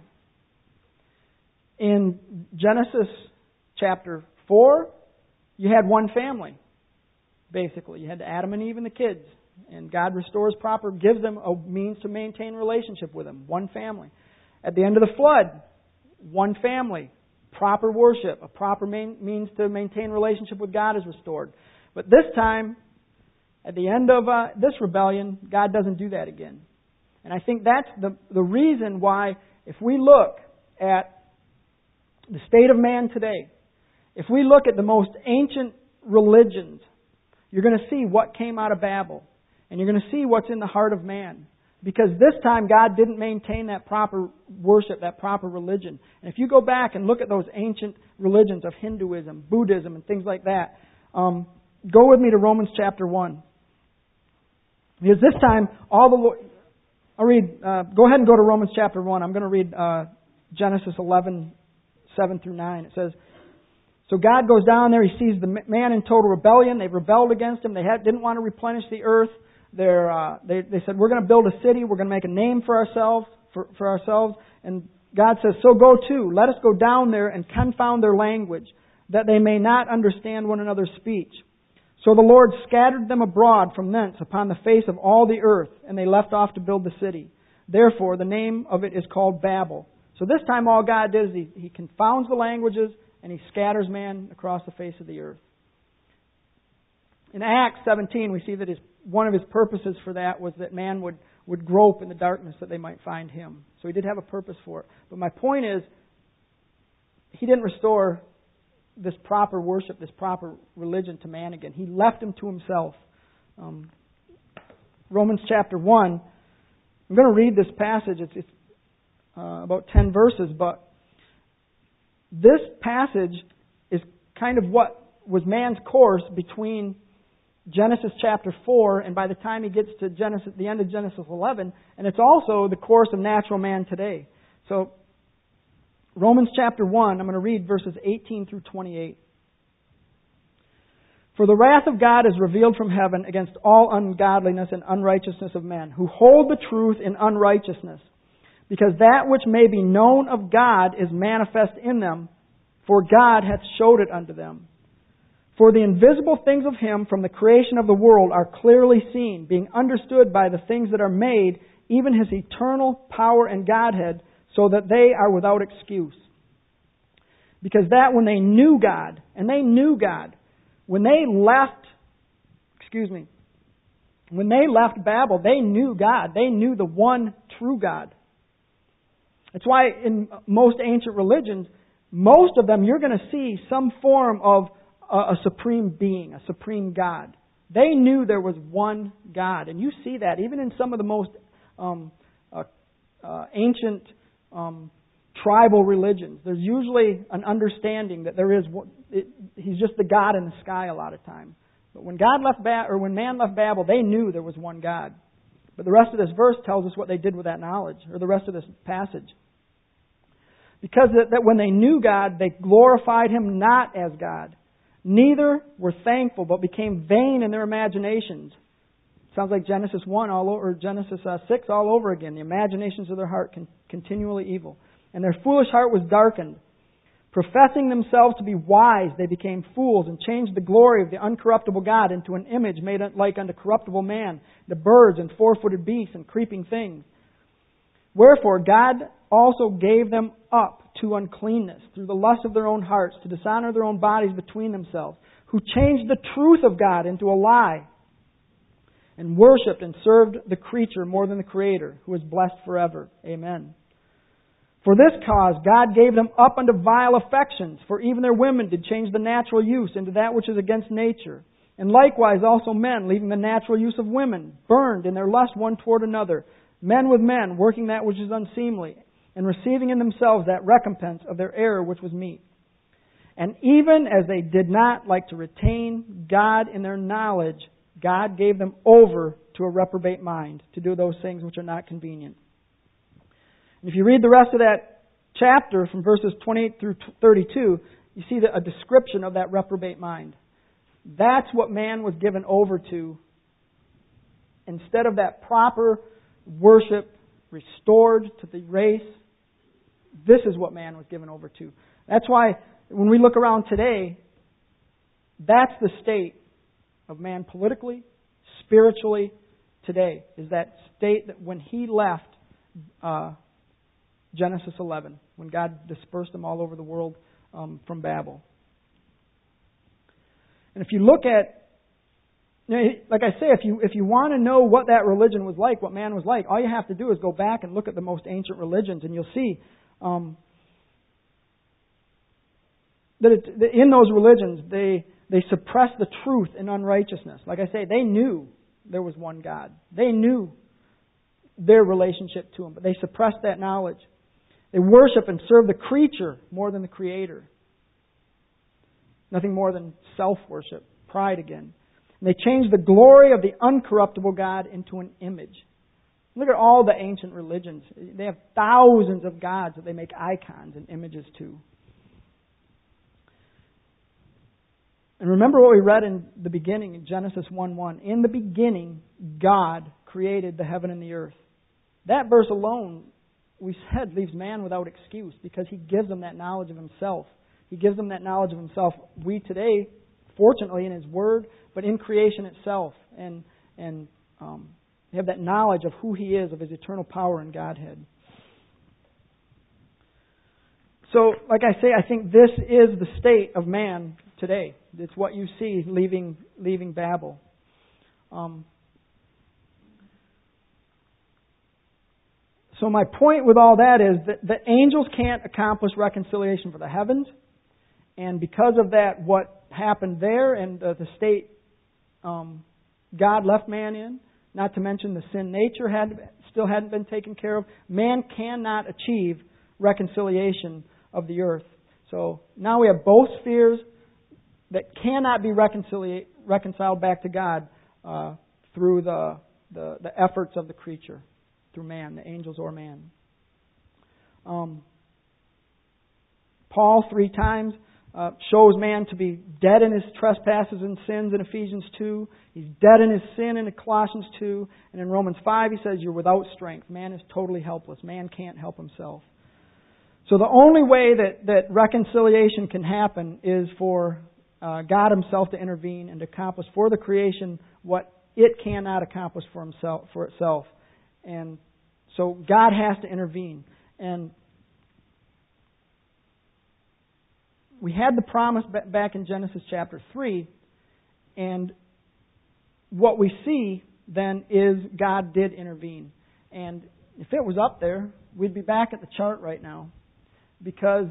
in Genesis chapter 4, you had one family, basically. You had Adam and Eve and the kids. And God restores gives them a means to maintain relationship with them. One family. At the end of the flood, one family. Proper worship, a proper means to maintain relationship with God is restored. But this time, At the end of this rebellion, God doesn't do that again. And I think that's the reason why, if we look at the state of man today, if we look at the most ancient religions, you're going to see what came out of Babel. And you're going to see what's in the heart of man. Because this time God didn't maintain that proper worship, that proper religion. And if you go back and look at those ancient religions of Hinduism, Buddhism, and things like that, go with me to Romans chapter 1. Because this time, I'll read, go ahead and go to Romans chapter 1. I'm going to read Genesis 11, 7 through 9. It says, so God goes down there, He sees the man in total rebellion. They've rebelled against Him. They didn't want to replenish the earth. They said, we're going to build a city. We're going to make a name for ourselves. And God says, so go too. Let us go down there and confound their language, that they may not understand one another's speech. So the Lord scattered them abroad from thence upon the face of all the earth, and they left off to build the city. Therefore, the name of it is called Babel. So this time all God did is He confounds the languages, and He scatters man across the face of the earth. In Acts 17, we see that one of His purposes for that was that man would grope in the darkness that they might find Him. So He did have a purpose for it. But my point is, He didn't restore this proper worship, this proper religion to man again. He left him to himself. Romans chapter 1, I'm going to read this passage. It's about 10 verses, but this passage is kind of what was man's course between Genesis chapter 4 and by the time he gets to the end of Genesis 11, and it's also the course of natural man today. So Romans chapter 1, I'm going to read verses 18 through 28. For the wrath of God is revealed from heaven against all ungodliness and unrighteousness of men, who hold the truth in unrighteousness, because that which may be known of God is manifest in them, for God hath showed it unto them. For the invisible things of Him from the creation of the world are clearly seen, being understood by the things that are made, even His eternal power and Godhead, so that they are without excuse. Because that when they knew God, when they left Babel, they knew God. They knew the one true God. That's why in most ancient religions, most of them, you're going to see some form of a supreme being, a supreme God. They knew there was one God. And you see that even in some of the most ancient tribal religions. There's usually an understanding that He's just the God in the sky a lot of time. But when when man left Babel, they knew there was one God. But the rest of this verse tells us what they did with that knowledge, or the rest of this passage. Because that when they knew God, they glorified Him not as God. Neither were thankful, but became vain in their imaginations. Sounds like Genesis 1 or Genesis 6 all over again. The imaginations of their heart continually evil. And their foolish heart was darkened. Professing themselves to be wise, they became fools and changed the glory of the uncorruptible God into an image made like unto corruptible man, the birds and four-footed beasts and creeping things. Wherefore God also gave them up to uncleanness through the lust of their own hearts, to dishonor their own bodies between themselves, who changed the truth of God into a lie, and worshipped and served the creature more than the Creator, who is blessed forever. Amen. For this cause God gave them up unto vile affections, for even their women did change the natural use into that which is against nature. And likewise also men, leaving the natural use of women, burned in their lust one toward another, men with men, working that which is unseemly, and receiving in themselves that recompense of their error which was meet. And even as they did not like to retain God in their knowledge, God gave them over to a reprobate mind to do those things which are not convenient. And if you read the rest of that chapter from verses 28 through 32, you see a description of that reprobate mind. That's what man was given over to. Instead of that proper worship restored to the race, this is what man was given over to. That's why when we look around today, that's the state of man politically, spiritually today, is that state that when he left Genesis 11, when God dispersed them all over the world from Babel. And if you look at like I say, if you want to know what that religion was like, what man was like, all you have to do is go back and look at the most ancient religions, and you'll see that in those religions they suppress the truth in unrighteousness. Like I say, they knew there was one God. They knew their relationship to Him, but they suppressed that knowledge. They worship and serve the creature more than the Creator. Nothing more than self-worship, pride again. And they change the glory of the uncorruptible God into an image. Look at all the ancient religions. They have thousands of gods that they make icons and images to. And remember what we read in the beginning, in Genesis 1:1. In the beginning, God created the heaven and the earth. That verse alone, we said, leaves man without excuse because he gives them that knowledge of himself. He gives them that knowledge of himself. We today, fortunately, in His Word, but in creation itself, and have that knowledge of who He is, of His eternal power and Godhead. So, like I say, I think this is the state of man today. It's what you see leaving Babel. So my point with all that is that the angels can't accomplish reconciliation for the heavens. And because of that, what happened there and the state God left man in, not to mention the sin nature still hadn't been taken care of, man cannot achieve reconciliation of the earth. So now we have both spheres that cannot be reconciled back to God through the efforts of the creature, through man, the angels or man. Paul 3 times shows man to be dead in his trespasses and sins in Ephesians 2. He's dead in his sin in Colossians 2. And in Romans 5 he says you're without strength. Man is totally helpless. Man can't help himself. So the only way that reconciliation can happen is for God Himself to intervene and to accomplish for the creation what it cannot accomplish for itself. And so God has to intervene. And we had the promise back in Genesis chapter 3, and what we see then is God did intervene. And if it was up there, we'd be back at the chart right now, because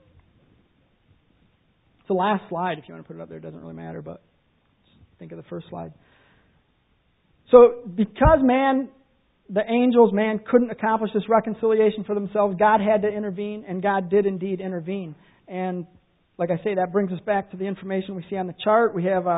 it's the last slide. If you want to put it up there, it doesn't really matter, but think of the first slide. So because man couldn't accomplish this reconciliation for themselves, God had to intervene, and God did indeed intervene. And like I say, that brings us back to the information we see on the chart. We had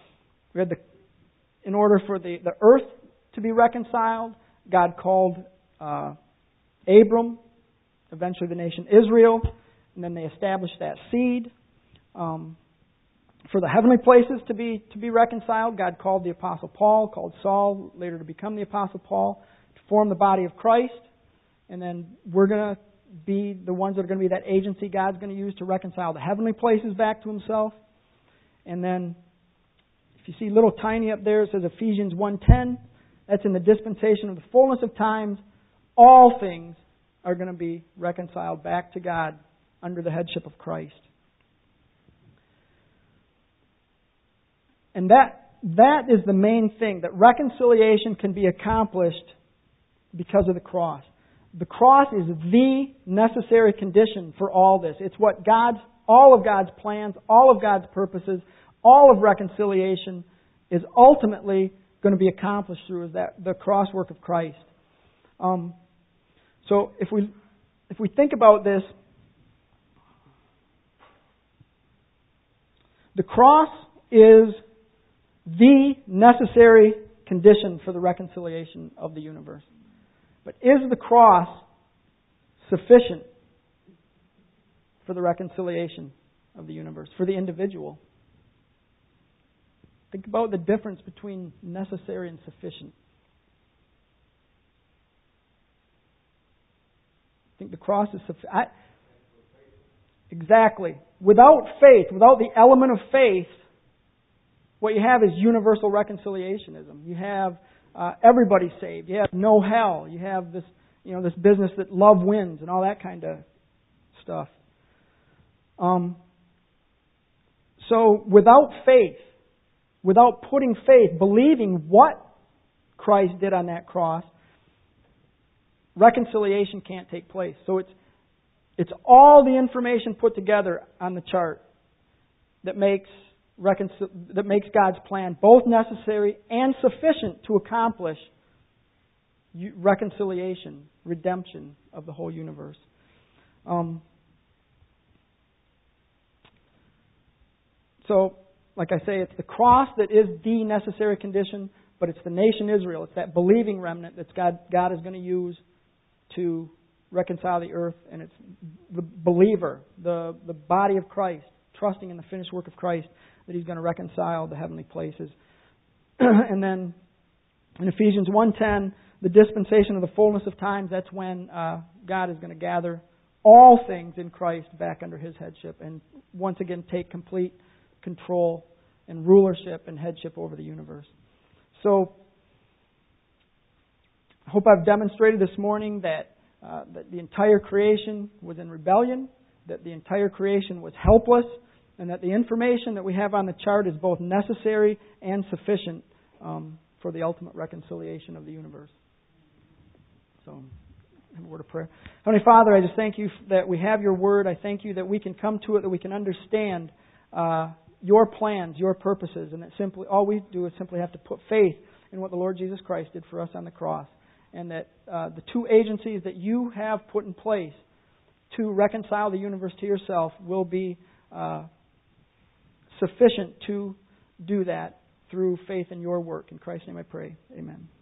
in order for the earth to be reconciled, God called Abram, eventually the nation Israel, and then they established that seed. For the heavenly places to be reconciled, God called the Apostle Paul, called Saul later to become the Apostle Paul, to form the body of Christ, and then we're going to be the ones that are going to be that agency God's going to use to reconcile the heavenly places back to Himself. And then, if you see little tiny up there, it says Ephesians 1:10. That's in the dispensation of the fullness of times. All things are going to be reconciled back to God under the headship of Christ. And that is the main thing, that reconciliation can be accomplished because of the cross. The cross is the necessary condition for all this. It's what all of God's plans, all of God's purposes, all of reconciliation is ultimately going to be accomplished through the cross work of Christ. So if we think about this, the cross is the necessary condition for the reconciliation of the universe. But is the cross sufficient for the reconciliation of the universe, for the individual? Think about the difference between necessary and sufficient. I think the cross is sufficient. Exactly. Without faith, without the element of faith, what you have is universal reconciliationism. You have everybody saved. You have no hell. You have this, this business that love wins and all that kind of stuff. So without faith, without putting faith, believing what Christ did on that cross, reconciliation can't take place. So it's all the information put together on the chart that makes God's plan both necessary and sufficient to accomplish reconciliation, redemption of the whole universe. So, like I say, it's the cross that is the necessary condition, but it's the nation Israel. It's that believing remnant that God is going to use to reconcile the earth, and it's the believer, the body of Christ, trusting in the finished work of Christ, that He's going to reconcile the heavenly places. And then in Ephesians 1:10, the dispensation of the fullness of times, that's when God is going to gather all things in Christ back under His headship and once again take complete control and rulership and headship over the universe. So, I hope I've demonstrated this morning that the entire creation was in rebellion, that the entire creation was helpless, and that the information that we have on the chart is both necessary and sufficient for the ultimate reconciliation of the universe. So, have a word of prayer. Heavenly Father, I just thank You that we have Your Word. I thank You that we can come to it, that we can understand Your plans, Your purposes, and that simply all we do is simply have to put faith in what the Lord Jesus Christ did for us on the cross. And that the two agencies that You have put in place to reconcile the universe to Yourself will be sufficient to do that through faith in Your work. In Christ's name I pray. Amen.